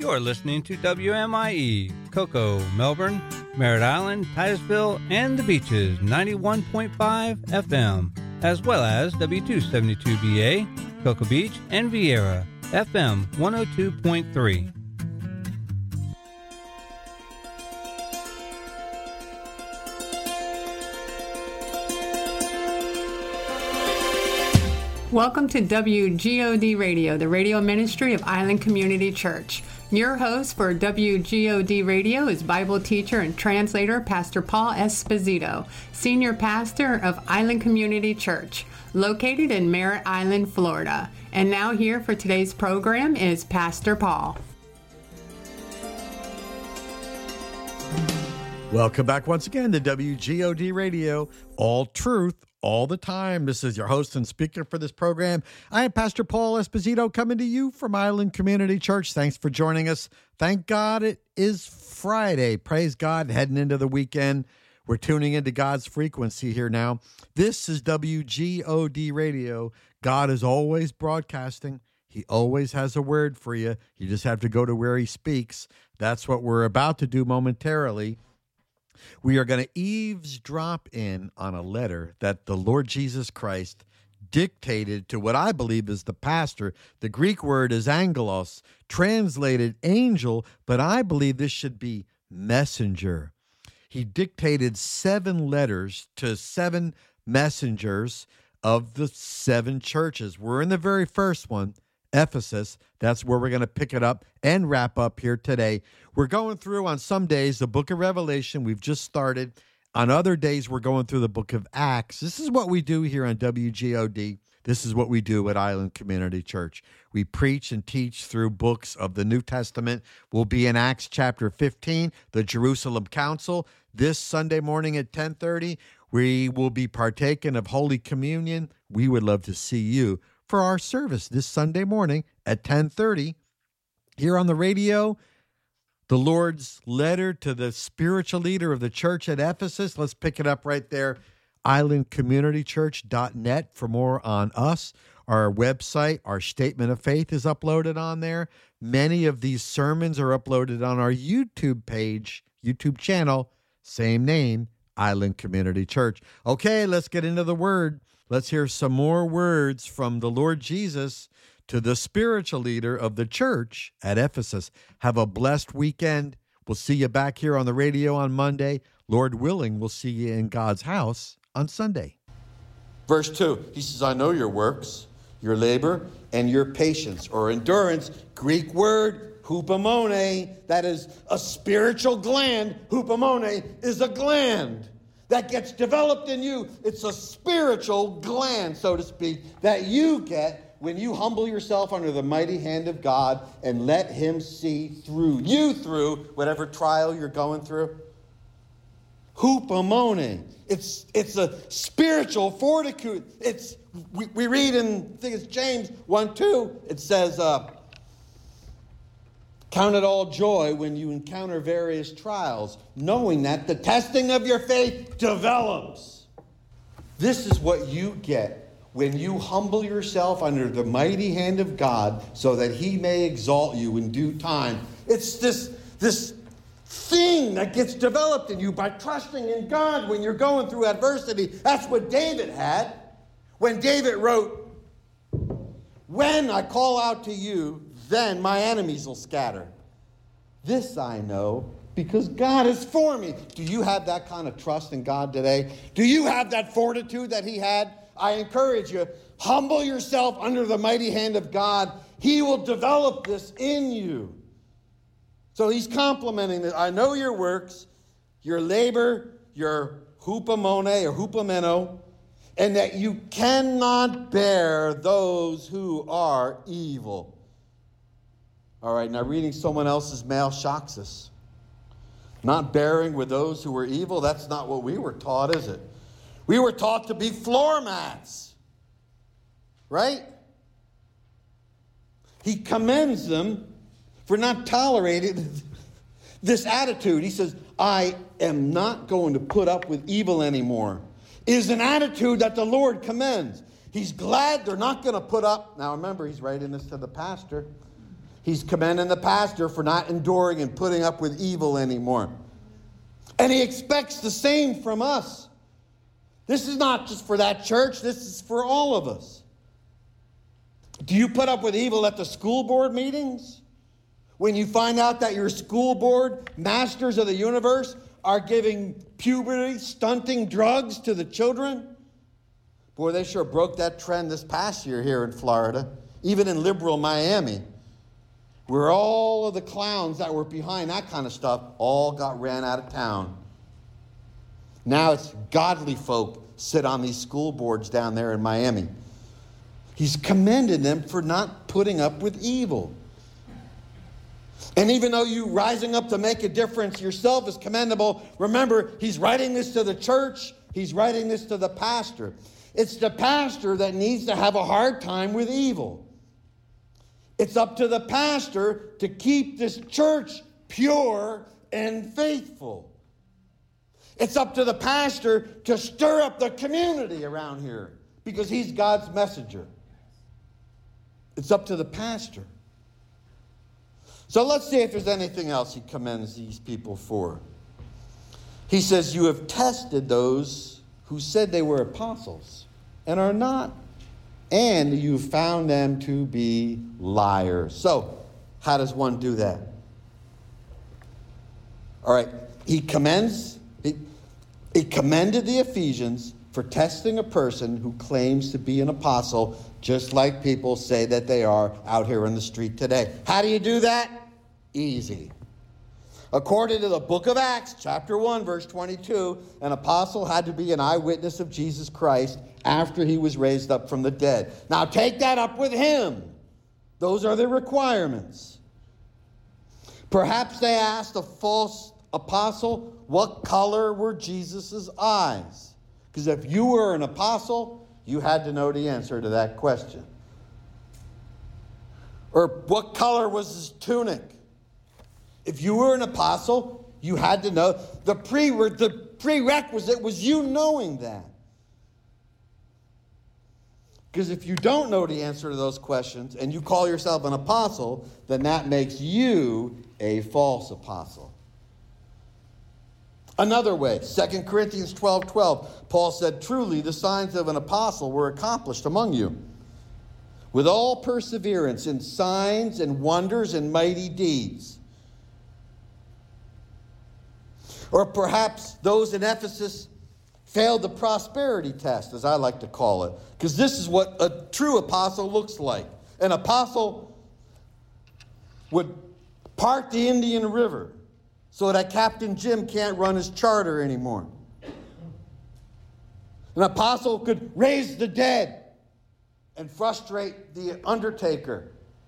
You're listening to WMIE, Cocoa, Melbourne, Merritt Island, Titusville, and the Beaches, 91.5 FM, as well as W272BA, Cocoa Beach, and Vieira, FM 102.3. Welcome to WGOD Radio, the radio ministry of Island Community Church. Your host for WGOD Radio is Bible teacher and translator Pastor Paul Esposito, senior pastor of Island Community Church, located in Merritt Island, Florida. And now here for today's program is Pastor Paul. Welcome back once again to WGOD Radio, all truth, all the time. This is your host and speaker for this program. I am Pastor Paul Esposito coming to you from Island Community Church. Thanks for joining us. Thank God it is Friday. Praise God, heading into the weekend. We're tuning into God's frequency here now. This is WGOD Radio. God is always broadcasting. He always has a word for you. You just have to go to where he speaks. That's what we're about to do momentarily. We are going to eavesdrop in on a letter that the Lord Jesus Christ dictated to what I believe is the pastor. The Greek word is angelos, translated angel, but I believe this should be messenger. He dictated 7 letters to 7 messengers of the 7 churches. We're in the very first one, Ephesus. That's where we're going to pick it up and wrap up here today. We're going through on some days the book of Revelation. We've just started. On other days, we're going through the book of Acts. This is what we do here on WGOD. This is what we do at Island Community Church. We preach and teach through books of the New Testament. We'll be in Acts chapter 15, the Jerusalem Council. This Sunday morning at 10:30, we will be partaking of Holy Communion. We would love to see you for our service this Sunday morning at 10:30 here on the radio. The Lord's letter to the spiritual leader of the church at Ephesus. Let's pick it up right there. IslandCommunityChurch.net for more on us. Our website, our statement of faith is uploaded on there. Many of these sermons are uploaded on our YouTube page, YouTube channel, same name, Island Community Church. Okay, let's get into the word. Let's hear some more words from the Lord Jesus to the spiritual leader of the church at Ephesus. Have a blessed weekend. We'll see you back here on the radio on Monday. Lord willing, we'll see you in God's house on Sunday. Verse 2, he says, I know your works, your labor, and your patience or endurance. Greek word, hupomone, that is a spiritual gland. Hupomone is a gland that gets developed in you. It's a spiritual gland, so to speak, that you get when you humble yourself under the mighty hand of God and let him see through whatever trial you're going through. Hupomone. It's a spiritual fortitude. We read in, I think it's James 1:2, it says, count it all joy when you encounter various trials, knowing that the testing of your faith develops. This is what you get when you humble yourself under the mighty hand of God so that he may exalt you in due time. It's this thing that gets developed in you by trusting in God when you're going through adversity. That's what David had. When David wrote, when I call out to you, then my enemies will scatter. This I know because God is for me. Do you have that kind of trust in God today? Do you have that fortitude that he had? I encourage you, humble yourself under the mighty hand of God. He will develop this in you. So he's complimenting that. I know your works, your labor, your hupomone or hupomeno, and that you cannot bear those who are evil. All right, now reading someone else's mail shocks us. Not bearing with those who are evil, that's not what we were taught, is it? We were taught to be floor mats, right? He commends them for not tolerating this attitude. He says, I am not going to put up with evil anymore. It is an attitude that the Lord commends. He's glad they're not going to put up. Now remember, he's writing this to the pastor. He's commending the pastor for not enduring and putting up with evil anymore. And he expects the same from us. This is not just for that church. This is for all of us. Do you put up with evil at the school board meetings? When you find out that your school board masters of the universe are giving puberty stunting drugs to the children? Boy, they sure broke that trend this past year here in Florida, even in liberal Miami, where all of the clowns that were behind that kind of stuff all got ran out of town. Now it's godly folk sit on these school boards down there in Miami. He's commended them for not putting up with evil. And even though you rising up to make a difference yourself is commendable, remember, he's writing this to the church. He's writing this to the pastor. It's the pastor that needs to have a hard time with evil. It's up to the pastor to keep this church pure and faithful. It's up to the pastor to stir up the community around here because he's God's messenger. It's up to the pastor. So let's see if there's anything else he commends these people for. He says, you have tested those who said they were apostles and are not, and you found them to be liars. So, how does one do that? All right, he commended the Ephesians for testing a person who claims to be an apostle, just like people say that they are out here in the street today. How do you do that? Easy. According to the book of Acts, chapter 1, verse 22, an apostle had to be an eyewitness of Jesus Christ after he was raised up from the dead. Now take that up with him. Those are the requirements. Perhaps they asked a false apostle, what color were Jesus' eyes? Because if you were an apostle, you had to know the answer to that question. Or what color was his tunic? If you were an apostle, you had to know. The prerequisite was you knowing that. Because if you don't know the answer to those questions and you call yourself an apostle, then that makes you a false apostle. Another way, 2 Corinthians 12:12, Paul said, truly the signs of an apostle were accomplished among you, with all perseverance in signs and wonders and mighty deeds. Or perhaps those in Ephesus failed the prosperity test, as I like to call it. Because this is what a true apostle looks like. An apostle would part the Indian River so that Captain Jim can't run his charter anymore. An apostle could raise the dead and frustrate the undertaker.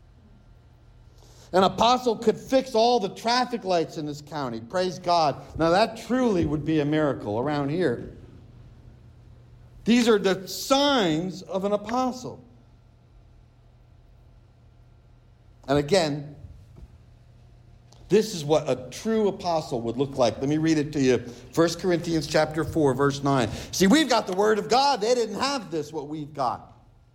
An apostle could fix all the traffic lights in this county. Praise God. Now that truly would be a miracle around here. These are the signs of an apostle. And again, this is what a true apostle would look like. Let me read it to you. 1 Corinthians chapter 4, verse 9. See, we've got the Word of God. They didn't have this, what we've got.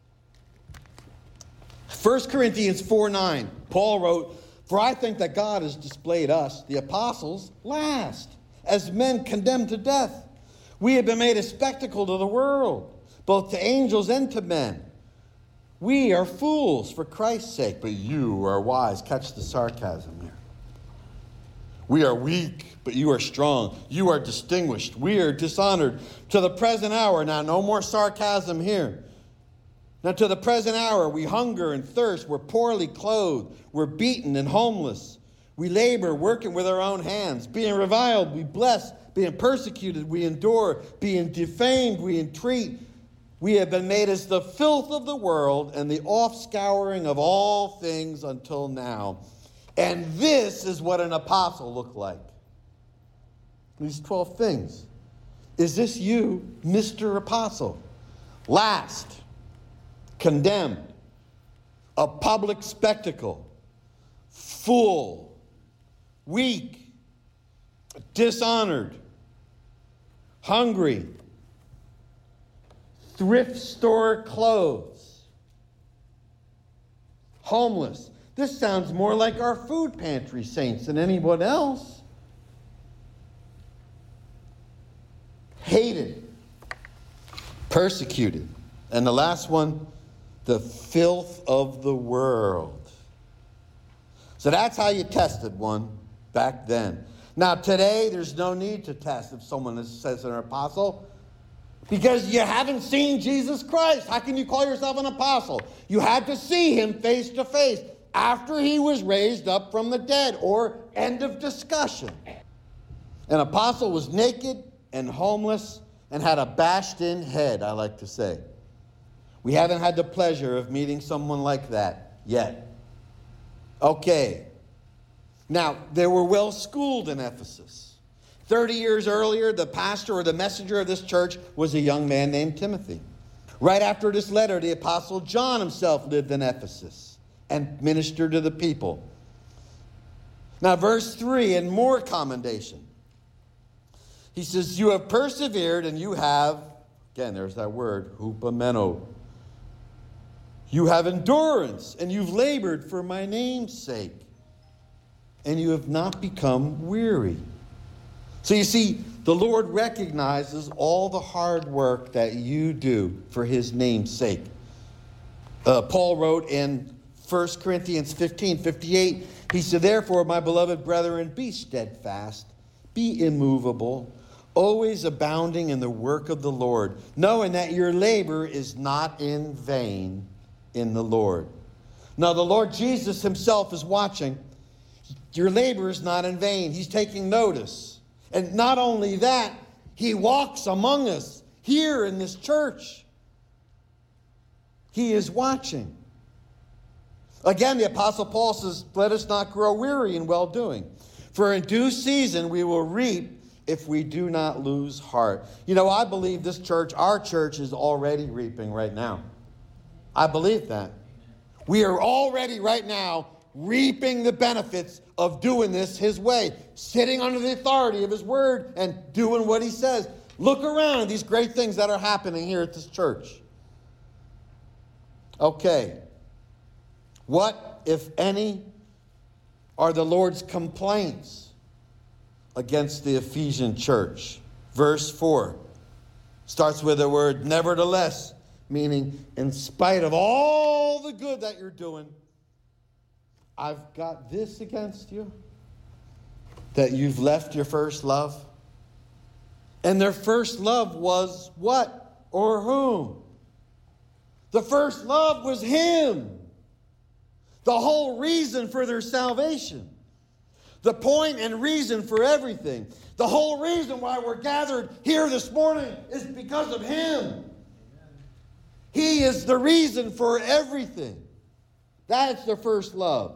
1 Corinthians 4:9, Paul wrote, for I think that God has displayed us, the apostles, last, as men condemned to death. We have been made a spectacle to the world, both to angels and to men. We are fools for Christ's sake, but you are wise. Catch the sarcasm here. We are weak, but you are strong. You are distinguished. We are dishonored to the present hour. Now, no more sarcasm here. Now, to the present hour, we hunger and thirst. We're poorly clothed. We're beaten and homeless. We labor, working with our own hands. Being reviled, we bless. Being persecuted, we endure. Being defamed, we entreat. We have been made as the filth of the world and the offscouring of all things until now. And this is what an apostle looked like. These 12 things. Is this you, Mr. Apostle? Last. Condemned, a public spectacle, fool, weak, dishonored, hungry, thrift store clothes, homeless. This sounds more like our food pantry saints than anyone else. Hated, persecuted, and the last one, the filth of the world. So that's how you tested one back then. Now today, there's no need to test if someone says they're an apostle, because you haven't seen Jesus Christ. How can you call yourself an apostle? You had to see him face to face after he was raised up from the dead, or end of discussion. An apostle was naked and homeless and had a bashed-in head, I like to say. We haven't had the pleasure of meeting someone like that yet. Okay. Now, they were well schooled in Ephesus. 30 years earlier, the pastor or the messenger of this church was a young man named Timothy. Right after this letter, the apostle John himself lived in Ephesus and ministered to the people. Now, verse 3, and more commendation. He says, you have persevered and you have, again, there's that word, hupomeno. You have endurance and you've labored for my name's sake. And you have not become weary. So you see, the Lord recognizes all the hard work that you do for his name's sake. Paul wrote in 1 Corinthians 15:58, he said, therefore, my beloved brethren, be steadfast, be immovable, always abounding in the work of the Lord, knowing that your labor is not in vain in the Lord. Now, the Lord Jesus himself is watching. Your labor is not in vain. He's taking notice. And not only that, he walks among us here in this church. He is watching. Again, the Apostle Paul says, let us not grow weary in well-doing. For in due season we will reap if we do not lose heart. You know, I believe this church, our church, is already reaping right now. I believe that. We are already right now reaping the benefits of doing this his way, sitting under the authority of his word and doing what he says. Look around at these great things that are happening here at this church. Okay. What, if any, are the Lord's complaints against the Ephesian church? Verse 4 starts with the word nevertheless, meaning in spite of all the good that you're doing, I've got this against you, that you've left your first love. And their first love was what or whom? The first love was him. The whole reason for their salvation. The point and reason for everything. The whole reason why we're gathered here this morning is because of him. He is the reason for everything. That's their first love.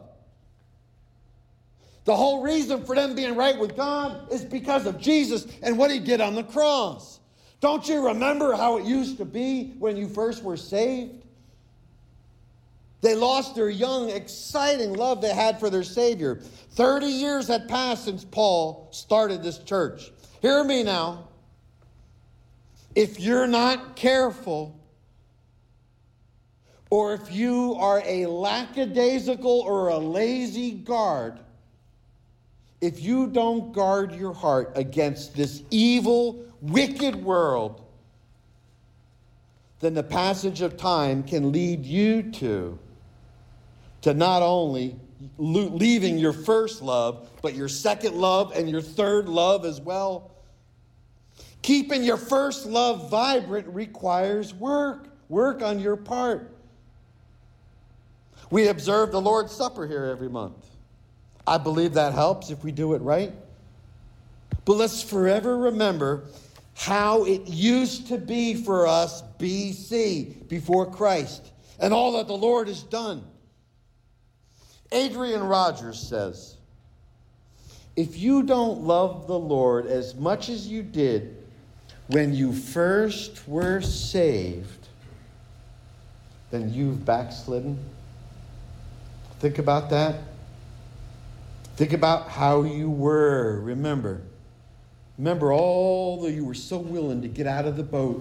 The whole reason for them being right with God is because of Jesus and what he did on the cross. Don't you remember how it used to be when you first were saved? They lost their young, exciting love they had for their Savior. 30 years had passed since Paul started this church. Hear me now. If you're not careful, or if you are a lackadaisical or a lazy guard, if you don't guard your heart against this evil, wicked world, then the passage of time can lead you to not only leaving your first love, but your second love and your third love as well. Keeping your first love vibrant requires work on your part. We observe the Lord's Supper here every month. I believe that helps if we do it right. But let's forever remember how it used to be for us BC, before Christ, and all that the Lord has done. Adrian Rogers says, if you don't love the Lord as much as you did when you first were saved, then you've backslidden. Think about that. Think about how you were. Remember all that you were so willing to get out of the boat.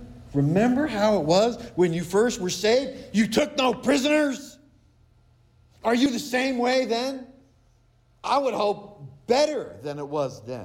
Remember how it was when you first were saved? You took no prisoners. Are you the same way then? I would hope better than it was then.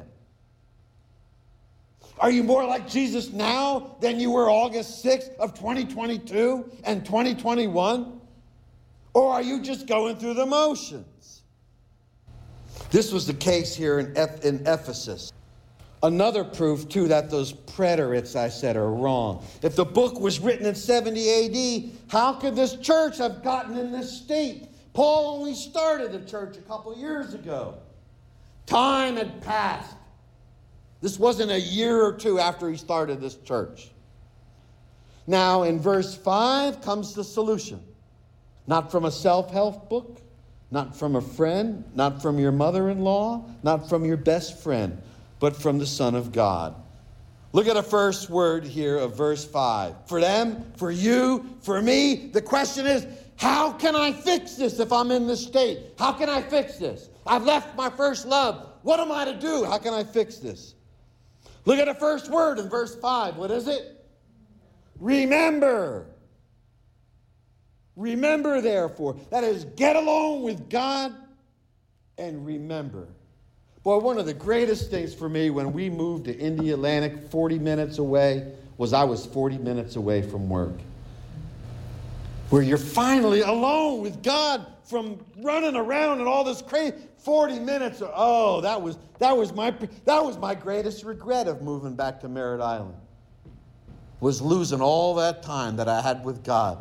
Are you more like Jesus now than you were August 6th of 2022 and 2021? Or are you just going through the motions? This was the case here in Ephesus. Another proof, too, that those preterites I said are wrong. If the book was written in 70 A.D., how could this church have gotten in this state? Paul only started the church a couple years ago. Time had passed. This wasn't a year or two after he started this church. Now, in verse 5 comes the solution. Not from a self-help book, not from a friend, not from your mother-in-law, not from your best friend, but from the Son of God. Look at the first word here of verse 5. For them, for you, for me, the question is, how can I fix this if I'm in this state? How can I fix this? I've left my first love. What am I to do? How can I fix this? Look at the first word in verse 5. What is it? Remember. Remember, therefore. That is, get along with God and remember. Boy, one of the greatest things for me when we moved to Indialantic 40 minutes away was I was 40 minutes away from work. Where you're finally alone with God from running around and all this crazy 40 minutes. Oh, that was my greatest regret of moving back to Merritt Island. Was losing all that time that I had with God.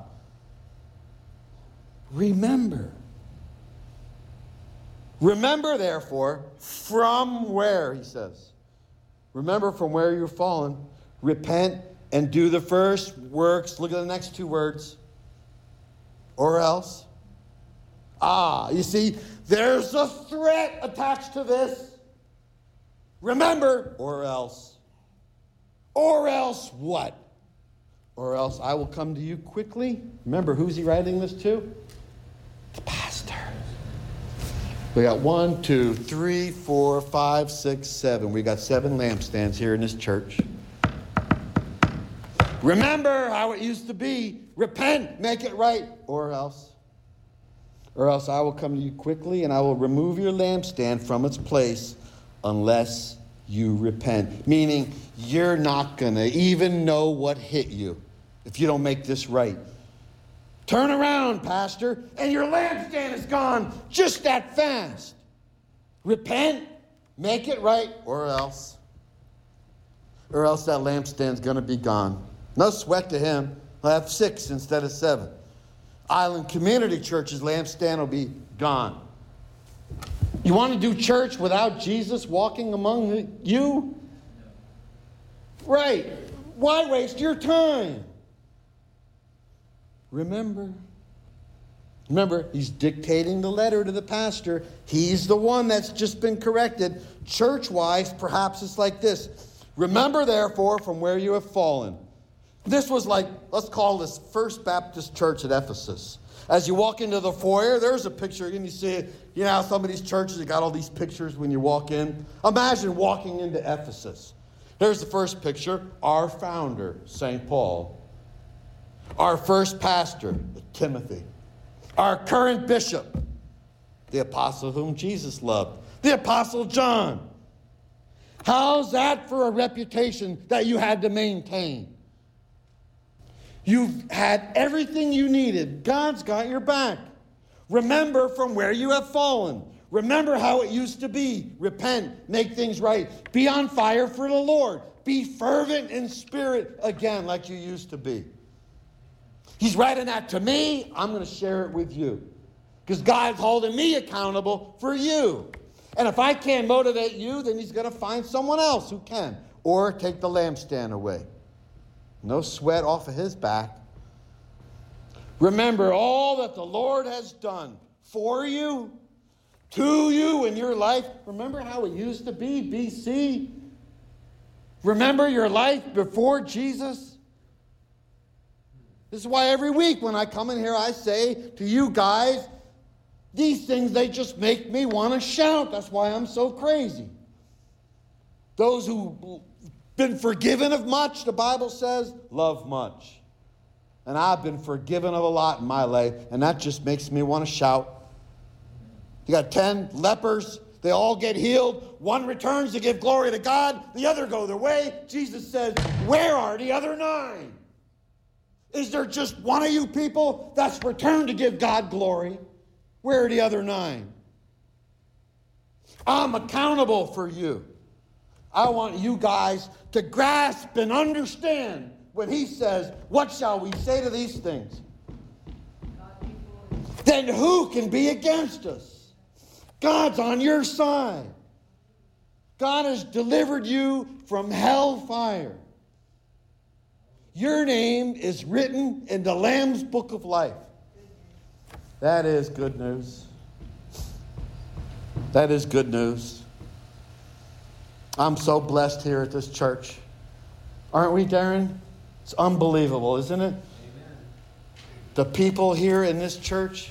Remember. Remember, therefore, from where, he says. Remember from where you're fallen. Repent and do the first works. Look at the next two words. Or else. You see, there's a threat attached to this. Remember, or else. Or else what? Or else I will come to you quickly. Remember, who's he writing this to? The pastor. We got 1, 2, 3, 4, 5, 6, 7. We got 7 lampstands here in this church. Remember how it used to be. Repent, make it right, or else. Or else I will come to you quickly and I will remove your lampstand from its place unless you repent. Meaning, you're not going to even know what hit you if you don't make this right. Turn around, Pastor, and your lampstand is gone just that fast. Repent, make it right, or else. Or else that lampstand's going to be gone. No sweat to him. He'll have 6 instead of 7. Island Community Church's lampstand will be gone. You want to do church without Jesus walking among you? Right. Why waste your time? Remember, he's dictating the letter to the pastor. He's the one that's just been corrected. Church-wise, perhaps it's like this. Remember, therefore, from where you have fallen. This was like, let's call this First Baptist Church at Ephesus. As you walk into the foyer, there's a picture, and you see it. You know how some of these churches, you got all these pictures when you walk in? Imagine walking into Ephesus. Here's the first picture. Our founder, St. Paul. Our first pastor, Timothy. Our current bishop, the apostle whom Jesus loved, the apostle John. How's that for a reputation that you had to maintain? You've had everything you needed. God's got your back. Remember from where you have fallen. Remember how it used to be. Repent, make things right. Be on fire for the Lord. Be fervent in spirit again like you used to be. He's writing that to me. I'm going to share it with you. Because God's holding me accountable for you. And if I can't motivate you, then he's going to find someone else who can. Or take the lampstand away. No sweat off of his back. Remember all that the Lord has done for you, to you in your life. Remember how it used to be, BC? Remember your life before Jesus? This is why every week when I come in here, I say to you guys, these things, they just make me want to shout. That's why I'm so crazy. Those who been forgiven of much, the Bible says, love much. And I've been forgiven of a lot in my life, and that just makes me want to shout. You got 10 lepers. They all get healed. One returns to give glory to God. The other go their way. Jesus says, where are the other 9? Is there just one of you people that's returned to give God glory? Where are the other 9? I'm accountable for you. I want you guys to grasp and understand when he says, what shall we say to these things? Then who can be against us? God's on your side. God has delivered you from hellfire. Your name is written in the Lamb's book of life. That is good news. That is good news. I'm so blessed here at this church. Aren't we, Darren? It's unbelievable, isn't it? Amen. The people here in this church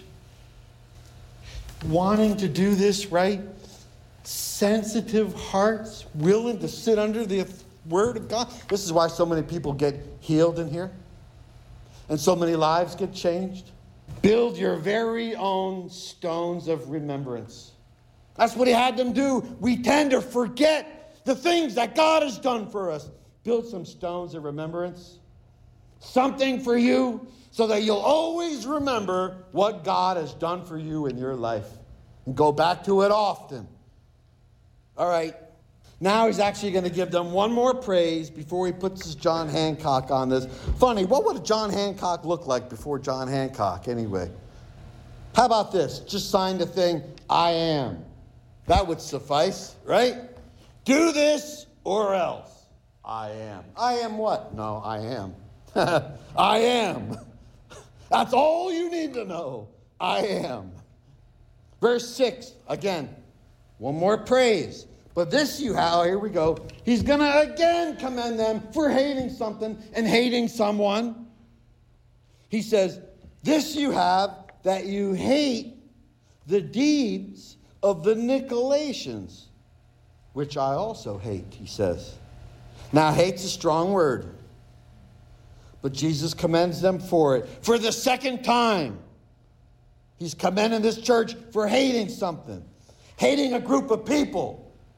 wanting to do this right, sensitive hearts, willing to sit under the Word of God. This is why so many people get healed in here and so many lives get changed. Build your very own stones of remembrance. That's what he had them do. We tend to forget the things that God has done for us. Build some stones of remembrance. Something for you so that you'll always remember what God has done for you in your life. And go back to it often. All right. Now he's actually going to give them one more praise before he puts his John Hancock on this. Funny, what would John Hancock look like before John Hancock anyway? How about this? Just sign the thing, I am. That would suffice, right? Do this or else. I am. I am what? No, I am. I am. That's all you need to know. I am. Verse 6, again, one more praise. But this you have, here we go. He's going to again commend them for hating something and hating someone. He says, this you have, that you hate the deeds of the Nicolaitans, which I also hate, he says. Now, hate's a strong word, but Jesus commends them for it. For the second time, he's commending this church for hating something, hating a group of people.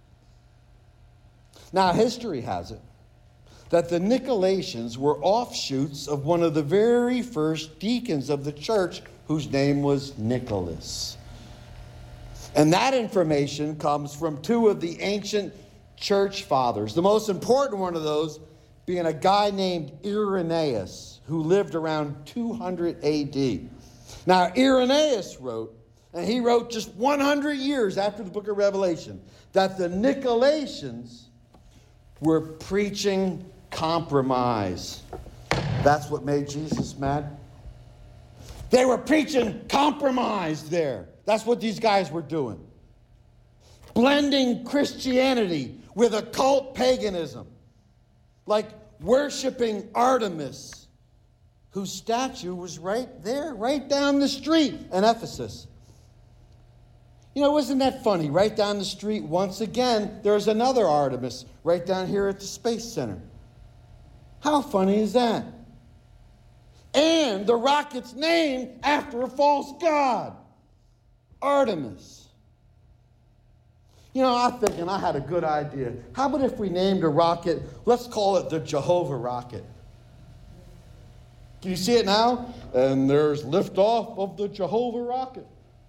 Now, history has it that the Nicolaitans were offshoots of one of the very first deacons of the church, whose name was Nicholas. And that information comes from two of the ancient church fathers. The most important one of those being a guy named Irenaeus, who lived around 200 AD. Now, Irenaeus wrote, and he wrote just 100 years after the book of Revelation, that the Nicolaitans were preaching compromise. That's what made Jesus mad. They were preaching compromise there. That's what these guys were doing. Blending Christianity with occult paganism. Like worshiping Artemis, whose statue was right there, right down the street in Ephesus. You know, isn't that funny? Right down the street, once again, there's another Artemis right down here at the Space Center. How funny is that? And the rocket's named after a false god, Artemis. You know, I'm thinking I had a good idea. How about if we named a rocket, let's call it the Jehovah rocket. Can you see it now? And there's liftoff of the Jehovah rocket.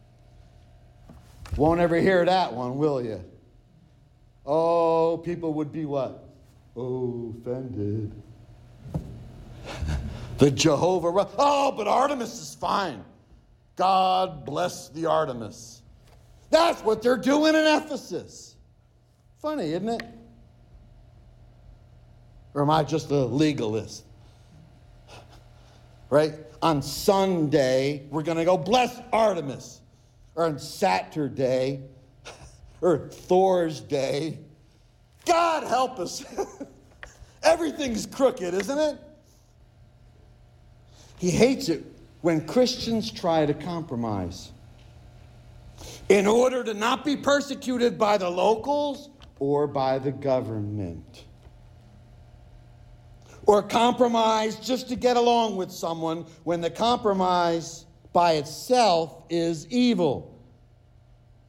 Won't ever hear that one, will you? Oh, people would be what? Offended. The Jehovah rocket. Oh, but Artemis is fine. God bless the Artemis. That's what they're doing in Ephesus. Funny, isn't it? Or am I just a legalist? Right? On Sunday, we're going to go bless Artemis. Or on Saturday, or Thor's Day. God help us. Everything's crooked, isn't it? He hates it when Christians try to compromise in order to not be persecuted by the locals or by the government. Or compromise just to get along with someone when the compromise by itself is evil.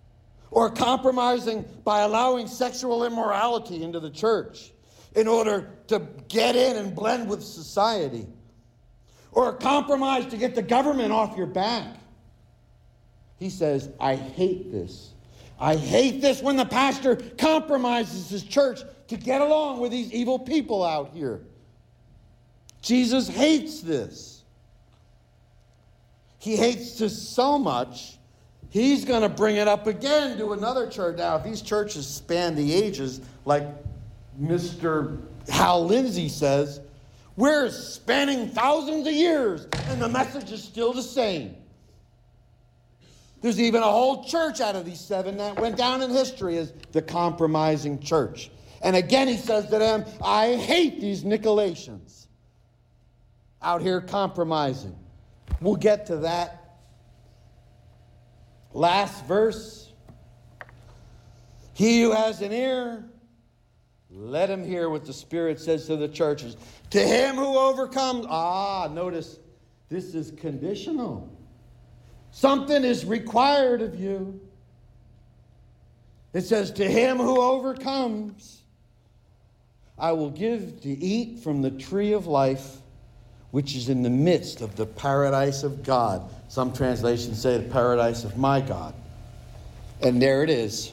or compromising by allowing sexual immorality into the church in order to get in and blend with society, or a compromise to get the government off your back. He says, I hate this. I hate this when the pastor compromises his church to get along with these evil people out here. Jesus hates this. He hates this so much, he's going to bring it up again to another church. Now, if these churches span the ages, like Mr. Hal Lindsey says, we're spanning thousands of years, and the message is still the same. There's even a whole church out of these 7 that went down in history as the compromising church. And again, he says to them, I hate these Nicolaitans out here compromising. We'll get to that. Last verse. He who has an ear, let him hear what the Spirit says to the churches. To him who overcomes. Notice, this is conditional. Something is required of you. It says, to him who overcomes, I will give to eat from the tree of life, which is in the midst of the paradise of God. Some translations say the paradise of my God. And there it is.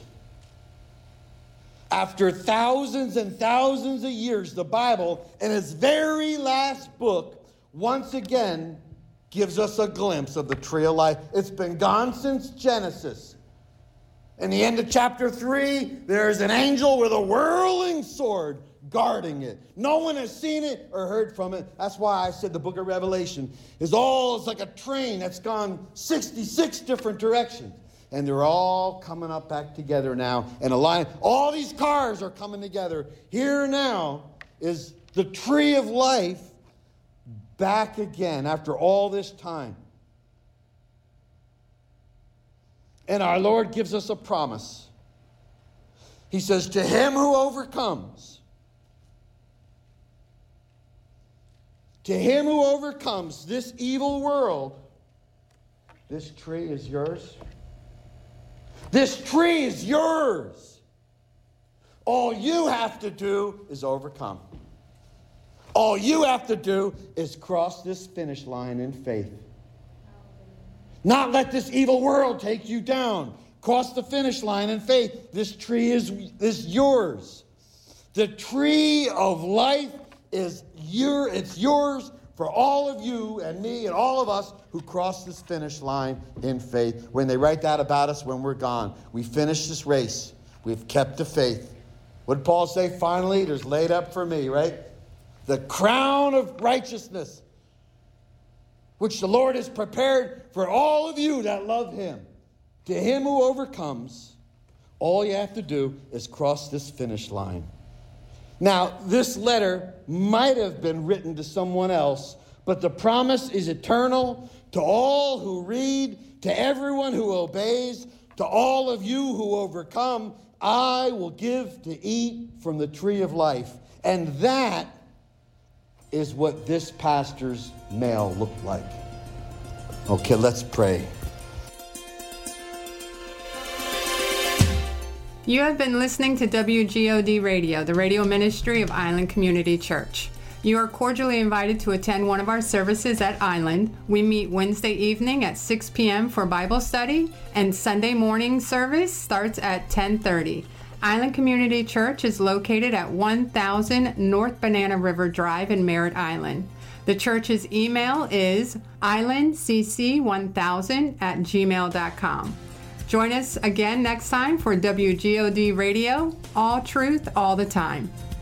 After thousands and thousands of years, the Bible, in its very last book, once again gives us a glimpse of the tree of life. It's been gone since Genesis. In the end of chapter 3, there's an angel with a whirling sword guarding it. No one has seen it or heard from it. That's why I said the book of Revelation is like a train that's gone 66 different directions. And they're all coming up back together now in a line. All these cars are coming together. Here now is the tree of life back again after all this time. And our Lord gives us a promise. He says, to him who overcomes, this evil world, this tree is yours. This tree is yours. All you have to do is overcome. All you have to do is cross this finish line in faith. Not let this evil world take you down. Cross the finish line in faith. This tree is yours. The tree of life it's yours for all of you and me and all of us who cross this finish line in faith. When they write that about us when we're gone, we finished this race. We've kept the faith. What did Paul say? Finally, there's laid up for me, right? The crown of righteousness, which the Lord has prepared for all of you that love him. To him who overcomes, all you have to do is cross this finish line. Now, this letter might have been written to someone else, but the promise is eternal to all who read, to everyone who obeys, to all of you who overcome. I will give to eat from the tree of life. And that is what this pastor's mail looked like. Okay, let's pray. You have been listening to WGOD Radio, the radio ministry of Island Community Church. You are cordially invited to attend one of our services at Island. We meet Wednesday evening at 6 p.m. for Bible study, and Sunday morning service starts at 10:30. Island Community Church is located at 1000 North Banana River Drive in Merritt Island. The church's email is islandcc1000@gmail.com. Join us again next time for WGOD Radio, all truth, all the time.